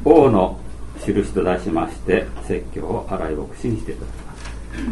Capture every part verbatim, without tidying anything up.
王の印と題しまして説教を新井牧師にしていただきます。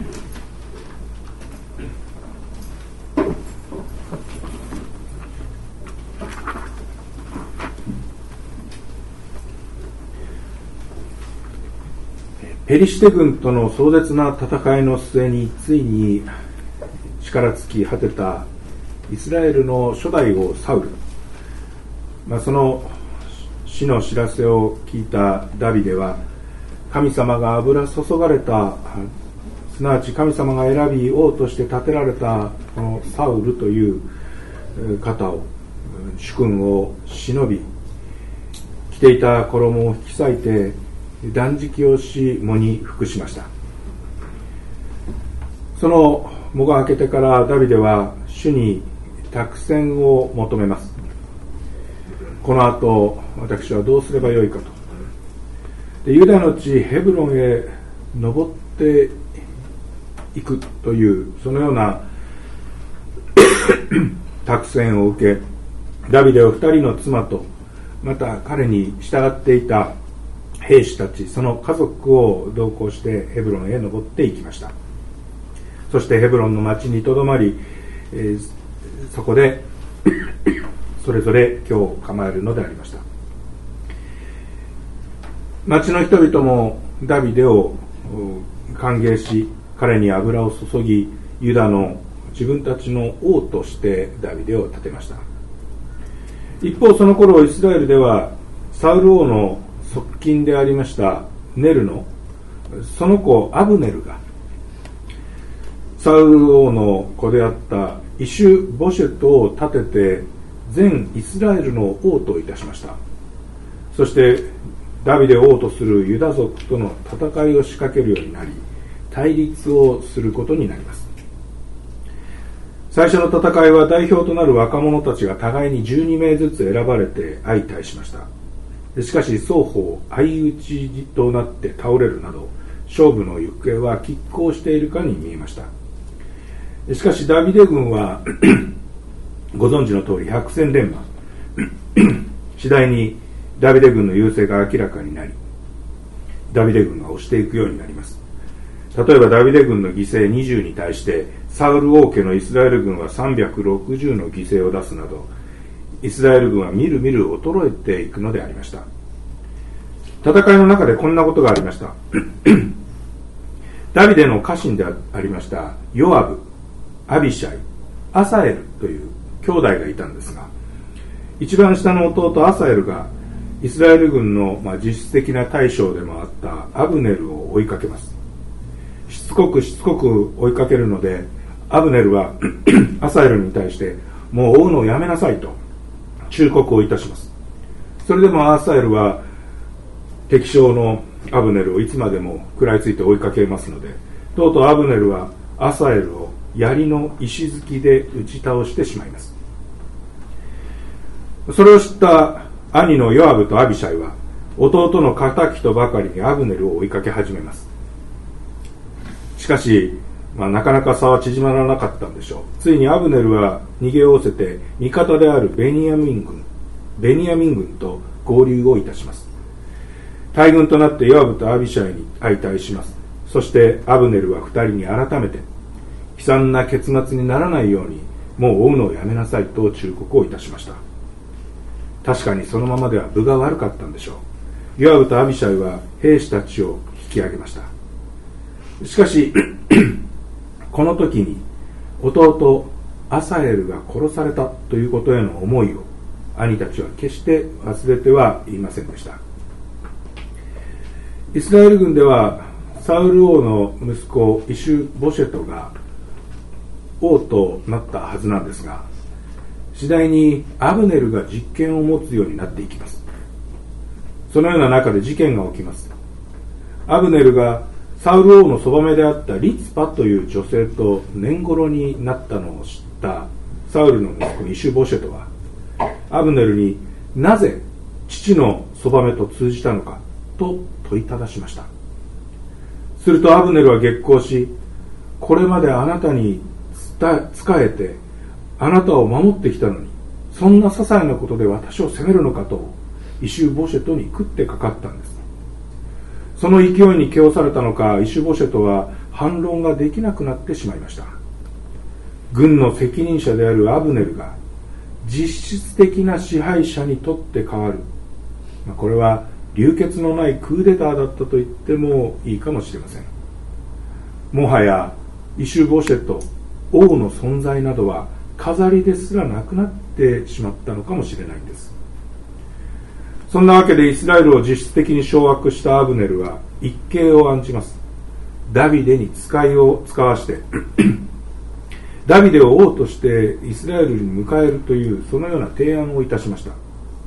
ペリシテ軍との壮絶な戦いの末についに力尽き果てたイスラエルの初代王サウル、まあ、その死の知らせを聞いたダビデは、神様が油注がれた、すなわち神様が選び王として立てられたこのサウルという方を、主君を忍び、着ていた衣を引き裂いて断食をし、喪に服しました。その喪が明けてからダビデは主に託戦を求めます。この後私はどうすればよいかと。で、ユダの地ヘブロンへ登っていくというそのような託戦を受け、ダビデは二人の妻とまた彼に従っていた兵士たち、その家族を同行してヘブロンへ登っていきました。そしてヘブロンの町にとどまり、えー、そこでそれぞれ居を構えるのでありました。町の人々もダビデを歓迎し、彼に油を注ぎ、ユダの自分たちの王としてダビデを立てました。一方、その頃イスラエルではサウル王の側近でありましたネルのその子アブネルがサウル王の子であったイシュボシェトを立てて全イスラエルの王といたしました。そしてダビデを王とするユダ族との戦いを仕掛けるようになり、対立をすることになります。最初の戦いは代表となる若者たちが互いにじゅうにめいずつ選ばれて相対しました。しかし双方相打ちとなって倒れるなど、勝負の行方は拮抗しているかに見えました。しかしダビデ軍はご存知の通り百戦錬磨次第にダビデ軍の優勢が明らかになり、ダビデ軍が押していくようになります。例えばダビデ軍の犠牲にじゅうに対してサウル王家のイスラエル軍はさんびゃくろくじゅうの犠牲を出すなど、イスラエル軍はみるみる衰えていくのでありました。戦いの中でこんなことがありましたダビデの家臣でありましたヨアブ、アビシャイ、アサエルという兄弟がいたんですが、一番下の弟アサエルがイスラエル軍の、まあ、実質的な大将でもあったアブネルを追いかけます。しつこくしつこく追いかけるので、アブネルはアサエルに対してもう追うのをやめなさいと忠告をいたします。それでもアサエルは敵将のアブネルをいつまでも食らいついて追いかけますので、とうとうアブネルはアサエルを槍の石突きで打ち倒してしまいます。それを知った兄のヨアブとアビシャイは弟の仇とばかりにアブネルを追いかけ始めます。しかし、まあ、なかなか差は縮まらなかったんでしょう。ついにアブネルは逃げおおせて味方であるベニヤミン軍ベニヤミン軍と合流をいたします。大軍となってヨアブとアビシャイに相対します。そしてアブネルは二人に改めて悲惨な結末にならないようにもう追うのをやめなさいと忠告をいたしました。確かにそのままでは分が悪かったんでしょう。ヨアブとアビシャイは兵士たちを引き上げました。しかしこの時に弟アサエルが殺されたということへの思いを兄たちは決して忘れてはいませんでした。イスラエル軍ではサウル王の息子イシュボシェトが王となったはずなんですが、次第にアブネルが実権を持つようになっていきます。そのような中で事件が起きます。アブネルがサウル王のそばめであったリツパという女性と年頃になったのを知ったサウルの息子イシュボシェトはアブネルになぜ父のそばめと通じたのかと問いただしました。するとアブネルは激高し、これまであなたに仕えてあなたを守ってきたのに、そんな些細なことで私を責めるのかとイシュボシェトに食ってかかったんです。その勢いに気をされたのか、イシュボシェトは反論ができなくなってしまいました。軍の責任者であるアブネルが実質的な支配者にとって変わる、これは流血のないクーデターだったと言ってもいいかもしれません。もはやイシュボシェト、王の存在などは飾りですらなくなってしまったのかもしれないんです。そんなわけでイスラエルを実質的に掌握したアブネルは一計を案じます。ダビデに使いを使わしてダビデを王としてイスラエルに迎えるというそのような提案をいたしました。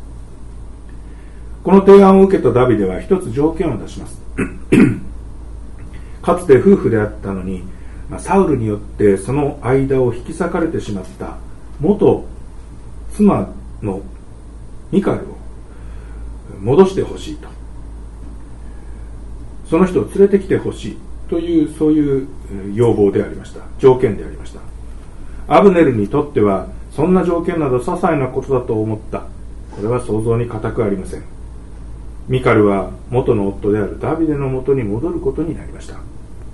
この提案を受けたダビデは一つ条件を出しますかつて夫婦であったのにサウルによってその間を引き裂かれてしまった元妻のミカルを戻してほしいと、その人を連れてきてほしいというそういう要望でありました。条件でありました。アブネルにとってはそんな条件など些細なことだと思った。これは想像に難くありません。ミカルは元の夫であるダビデのもとに戻ることになりました。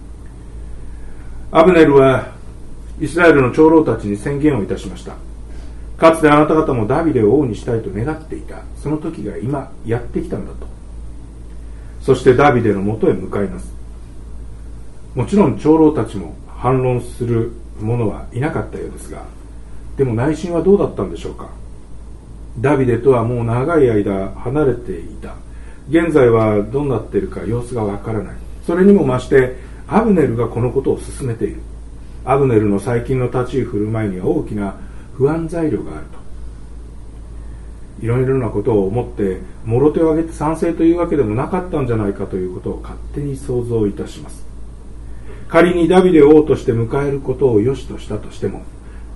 アブネルはイスラエルの長老たちに宣言をいたしました。かつてあなた方もダビデを王にしたいと願っていた。その時が今やってきたのだと。そしてダビデのもとへ向かいます。もちろん長老たちも反論する者はいなかったようですが、でも内心はどうだったんでしょうか。ダビデとはもう長い間離れていた。現在はどうなっているか様子がわからない。それにも増してアブネルがこのことを進めている。アブネルの最近の立ち居振る舞いには大きな不安材料があると。いろいろなことを思ってもろ手を挙げて賛成というわけでもなかったんじゃないかということを勝手に想像いたします。仮にダビデを王として迎えることを良しとしたとしても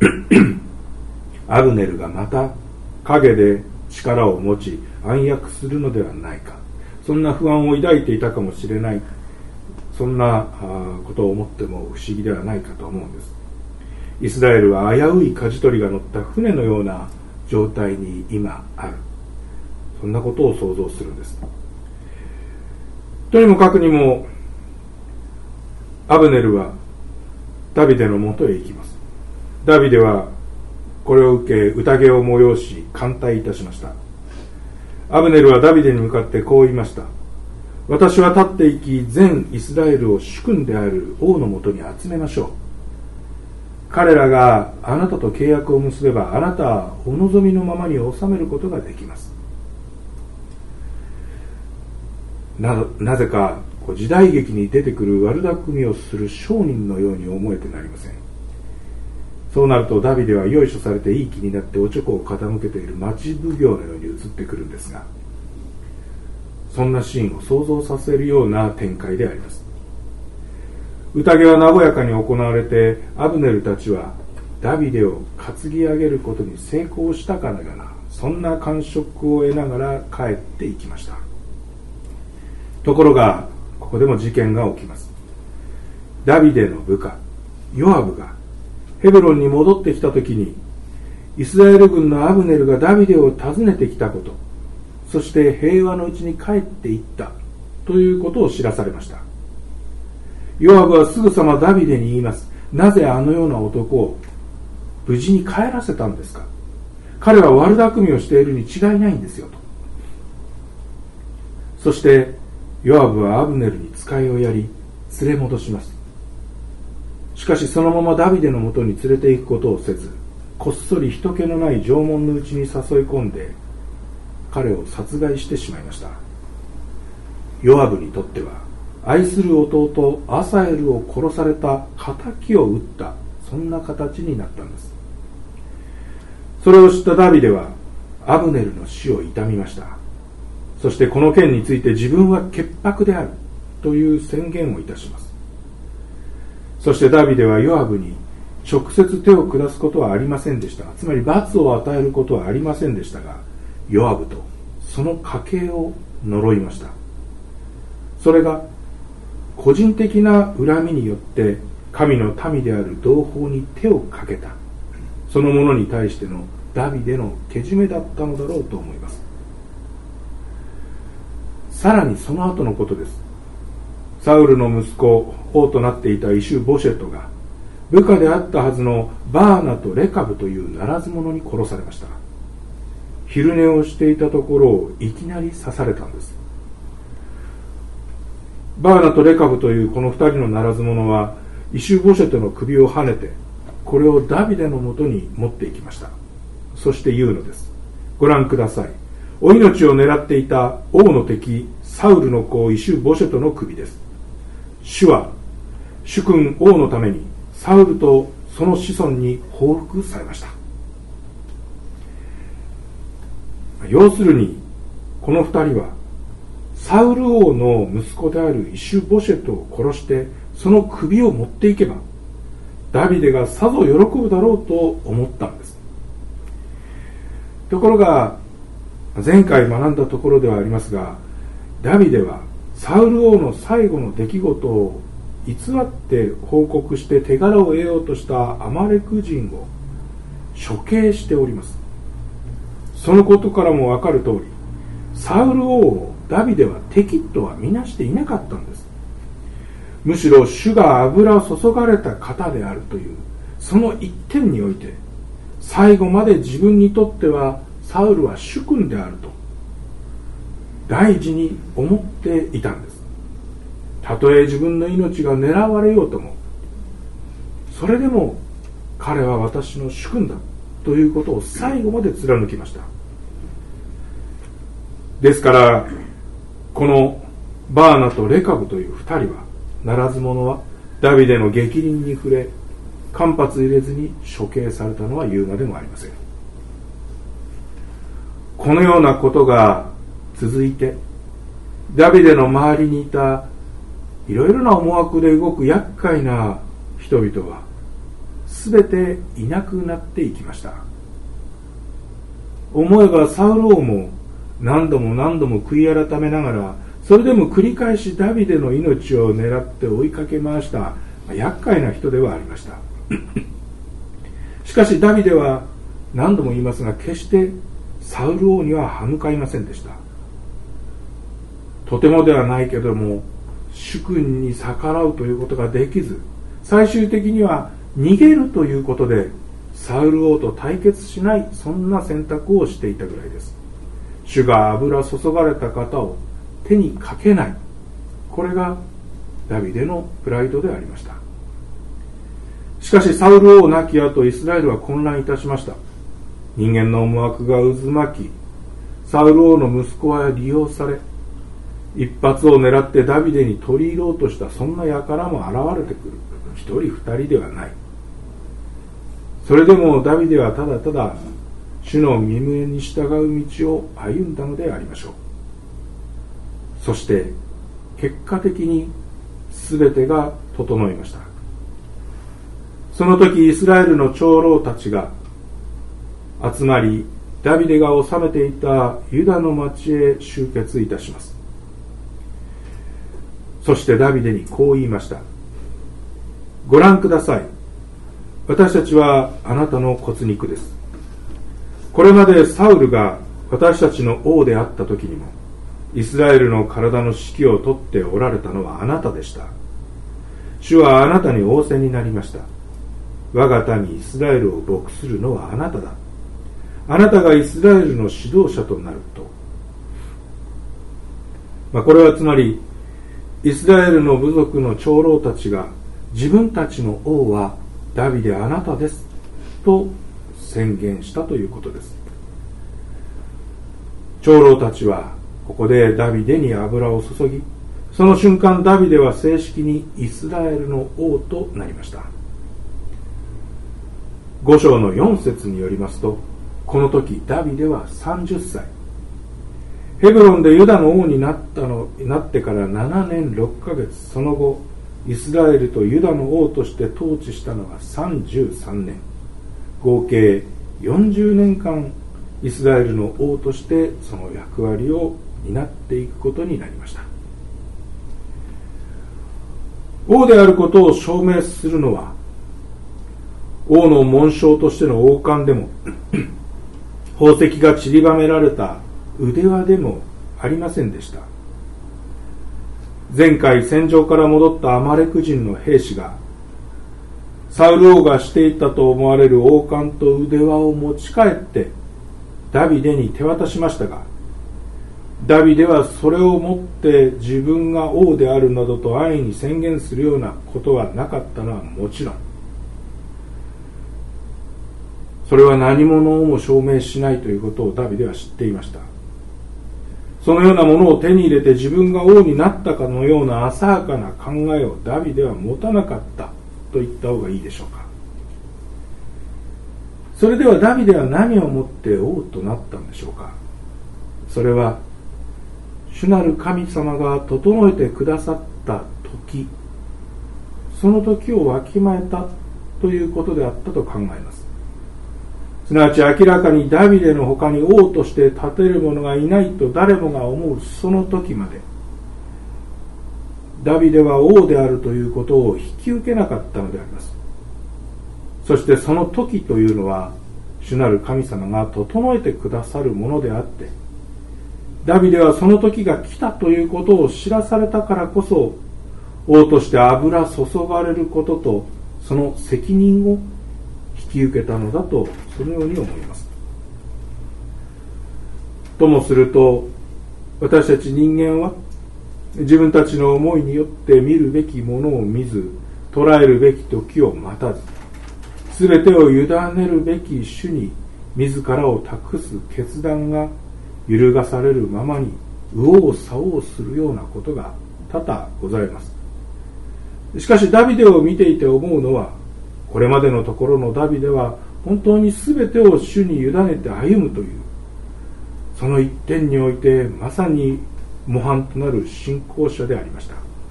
アブネルがまた陰で力を持ち暗躍するのではないか、そんな不安を抱いていたかもしれない。そんなことを思っても不思議ではないかと思うんです。イスラエルは危うい舵取りが乗った船のような状態に今ある。そんなことを想像するんです。とにもかくにもアブネルはダビデのもとへ行きます。ダビデはこれを受け宴を催し歓待いたしました。アブネルはダビデに向かってこう言いました。私は立っていき全イスラエルを主君である王のもとに集めましょう。彼らがあなたと契約を結べばあなたはお望みのままに収めることができます。 な, なぜか時代劇に出てくる悪巧みをする商人のように思えてなりません。そうなるとダビデはよいしょされていい気になっておちょこを傾けている町奉行のように映ってくるんですが、そんなシーンを想像させるような展開であります。宴は和やかに行われて、アブネルたちはダビデを担ぎ上げることに成功したかのような、そんな感触を得ながら帰っていきました。ところがここでも事件が起きます。ダビデの部下ヨアブがヘブロンに戻ってきたときに、イスラエル軍のアブネルがダビデを訪ねてきたこと、そして平和のうちに帰っていったということを知らされました。ヨアブはすぐさまダビデに言います。なぜあのような男を無事に帰らせたんですか。彼は悪巧みをしているに違いないんですよと。そしてヨアブはアブネルに使いをやり連れ戻します。しかしそのままダビデのもとに連れて行くことをせず、こっそり人気のない城門のうちに誘い込んで彼を殺害してしまいました。ヨアブにとっては愛する弟アサエルを殺された仇を討った、そんな形になったんです。それを知ったダビデはアブネルの死を悼みました。そしてこの件について自分は潔白であるという宣言をいたします。そしてダビデはヨアブに直接手を下すことはありませんでした。つまり罰を与えることはありませんでしたが、ヨアブとその家系を呪いました。それが個人的な恨みによって神の民である同胞に手をかけた、そのものに対してのダビデのけじめだったのだろうと思います。 さらにその後のことです。サウルの息子、王となっていたイシュボシェトが部下であったはずのバーナとレカブというならず者に殺されました。昼寝をしていたところをいきなり刺されたんです。バーナとレカブというこの二人のならず者はイシュボシェトの首をはねて、これをダビデのもとに持っていきました。そして言うのです。ご覧ください。お命を狙っていた王の敵サウルの子イシュボシェトの首です。主は主君王のためにサウルとその子孫に報復されました。要するにこの二人はサウル王の息子であるイシュボシェトを殺してその首を持っていけばダビデがさぞ喜ぶだろうと思ったんです。ところが前回学んだところではありますが、ダビデはサウル王の最後の出来事を偽って報告して手柄を得ようとしたアマレク人を処刑しております。そのことからもわかる通り、サウル王をダビデは敵とは見なしていなかったんです。むしろ主が油を注がれた方であるというその一点において、最後まで自分にとってはサウルは主君であると大事に思っていたんです。たとえ自分の命が狙われようとも、それでも彼は私の主君だということを最後まで貫きました。ですからこのバーナとレカブという二人はならず者はダビデの逆鱗に触れ間髪入れずに処刑されたのは言うまでもありません。このようなことが続いて、ダビデの周りにいたいろいろな思惑で動く厄介な人々は全ていなくなっていきました。思えばサウル王も何度も何度も悔い改めながら、それでも繰り返しダビデの命を狙って追いかけ回した厄介な人ではありましたしかしダビデは何度も言いますが、決してサウル王には歯向かいませんでした。とてもではないけども主君に逆らうということができず、最終的には逃げるということでサウル王と対決しない、そんな選択をしていたぐらいです。主が油注がれた方を手にかけない、これがダビデのプライドでありました。しかしサウル王亡き後、イスラエルは混乱いたしました。人間の思惑が渦巻き、サウル王の息子は利用され、一発を狙ってダビデに取り入ろうとした、そんな輩も現れてくる。一人二人ではない。それでもダビデはただただ主の御胸に従う道を歩んだのでありましょう。そして結果的に全てが整いました。その時イスラエルの長老たちが集まり、ダビデが治めていたユダの町へ集結いたします。そしてダビデにこう言いました。ご覧ください。私たちはあなたの骨肉です。これまでサウルが私たちの王であった時にも、イスラエルの体の指揮を取っておられたのはあなたでした。主はあなたに仰せになりました。我が民イスラエルを牧するのはあなただ。あなたがイスラエルの指導者となると。まあ、これはつまりイスラエルの部族の長老たちが、自分たちの王はダビデあなたですと宣言したということです。長老たちはここでダビデに油を注ぎ、その瞬間ダビデは正式にイスラエルの王となりました。ご章のよん節によりますと、この時ダビデはさんじゅっさい、ヘブロンでユダの王になったのなってからななねんろっかげつ、その後イスラエルとユダの王として統治したのがさんじゅうさんねん、合計よんじゅうねんかんイスラエルの王としてその役割を担っていくことになりました。王であることを証明するのは、王の紋章としての王冠でも宝石が散りばめられた腕輪でもありませんでした。 前回戦場から戻ったアマレク人の兵士がサウル王がしていたと思われる王冠と腕輪を持ち帰ってダビデに手渡しましたが、ダビデはそれを持って自分が王であるなどと安易に宣言するようなことはなかったのはもちろん、それは何者をも証明しないということをダビデは知っていました。そのようなものを手に入れて自分が王になったかのような浅はかな考えをダビデは持たなかったと言った方がいいでしょうか。それではダビデは何をもって王となったんでしょうか。それは主なる神様が整えてくださった時、その時をわきまえたということであったと考えます。すなわち明らかにダビデの他に王として立てる者がいないと誰もが思うその時まで、ダビデは王であるということを引き受けなかったのであります。そしてその時というのは主なる神様が整えてくださるものであって、ダビデはその時が来たということを知らされたからこそ、王として油注がれることとその責任を引き受けたのだと、そのように思います。ともすると、私たち人間は自分たちの思いによって見るべきものを見ず、捉えるべき時を待たず、すべてを委ねるべき主に自らを託す決断が揺るがされるままに右往左往するようなことが多々ございます。しかしダビデを見ていて思うのは、これまでのところのダビデは本当に全てを主に委ねて歩むという、その一点においてまさに模範となる信仰者でありました。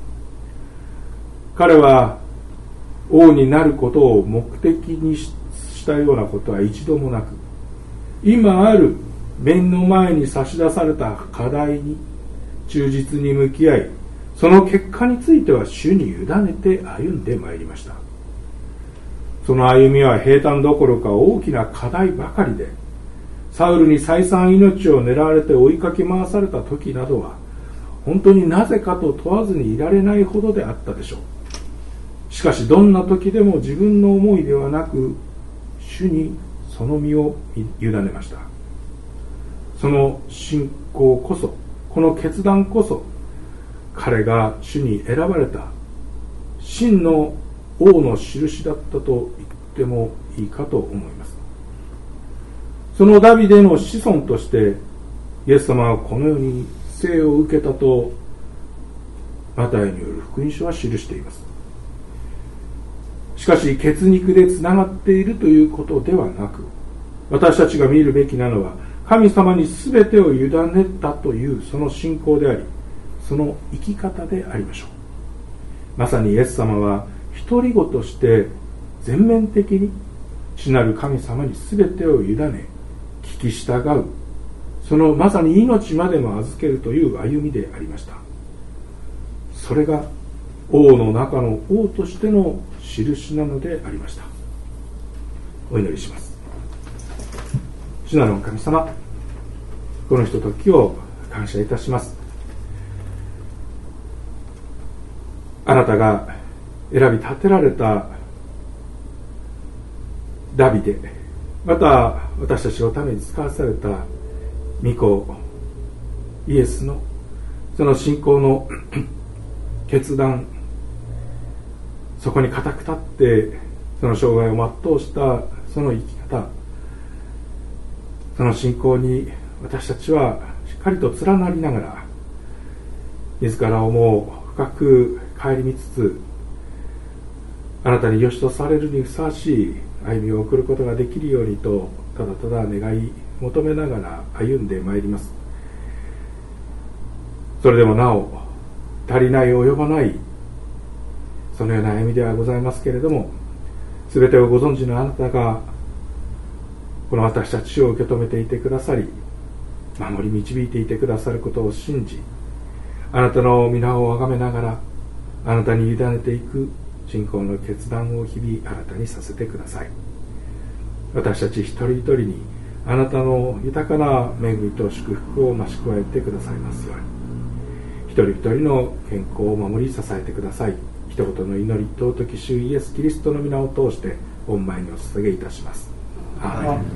彼は王になることを目的にしたようなことは一度もなく、今ある目の前に差し出された課題に忠実に向き合い、その結果については主に委ねて歩んでまいりました。その歩みは平坦どころか大きな課題ばかりで、サウルに再三命を狙われて追いかけ回された時などは、本当になぜかと問わずにいられないほどであったでしょう。しかしどんな時でも自分の思いではなく、主にその身を委ねました。その信仰こそ、この決断こそ、彼が主に選ばれた真の王の印だったと言ってもいいかと思います。そのダビデの子孫としてイエス様はこのように生を受けたとマタイによる福音書は記しています。しかし血肉でつながっているということではなく、私たちが見るべきなのは神様に全てを委ねたというその信仰であり、その生き方でありましょう。まさにイエス様は独り子として全面的に主なる神様に全てを委ね聞き従う、そのまさに命までも預けるという歩みでありました。それが王の中の王としての印なのでありました。お祈りします。主なる神様、このひとときを感謝いたします。あなたが選び立てられたダビデ、また私たちのために使わされた御子イエスのその信仰の決断、そこに固く立ってその生涯を全うしたその生き方、その信仰に私たちはしっかりと連なりながら、自らをもう深く顧みつつ、あなたに良しとされるにふさわしい歩みを送ることができるようにと、ただただ願い求めながら歩んでまいります。それでもなお足りない及ばないそのような歩みではございますけれども、すべてをご存知のあなたがこの私たちを受け止めていてくださり、守り導いていてくださることを信じ、あなたの皆をあがめながらあなたに委ねていく信仰の決断を日々新たにさせてください。私たち一人一人にあなたの豊かな恵みと祝福を増し加えてくださいますように、 人一人の健康を守り支えてください。一言の祈り、尊き主イエス・キリストの皆を通して御前にお捧げいたします。アーメン。